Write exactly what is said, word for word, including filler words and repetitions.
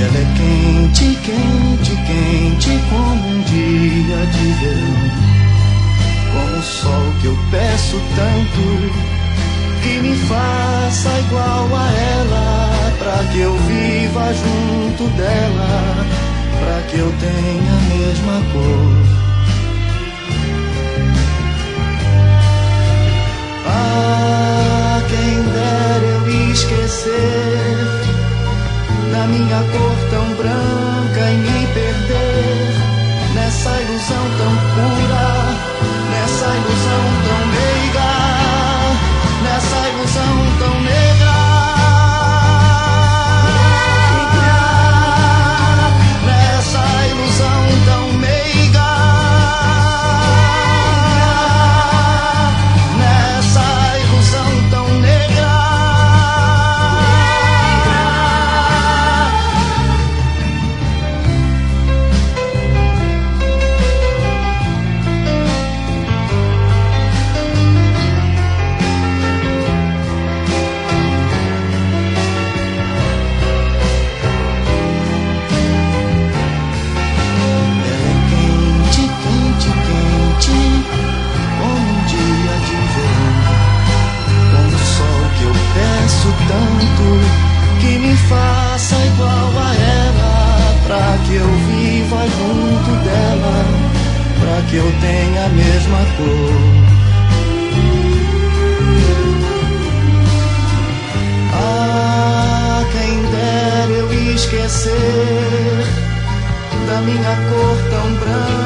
Ela é quente, quente, quente, como um dia de verão, como o sol que eu peço tanto, que me faça igual a ela, pra que eu viva junto dela, pra que eu tenha a mesma cor. Ah, quem dera eu esquecer da minha cor tão branca e me perder nessa ilusão tão pura, nessa ilusão tão meiga, nessa ilusão tão negra, nessa ilusão tão meiga, nessa ilusão tão negra. Tanto que me faça igual a ela, pra que eu viva junto dela, pra que eu tenha a mesma cor. Ah, quem dera eu esquecer da minha cor tão branca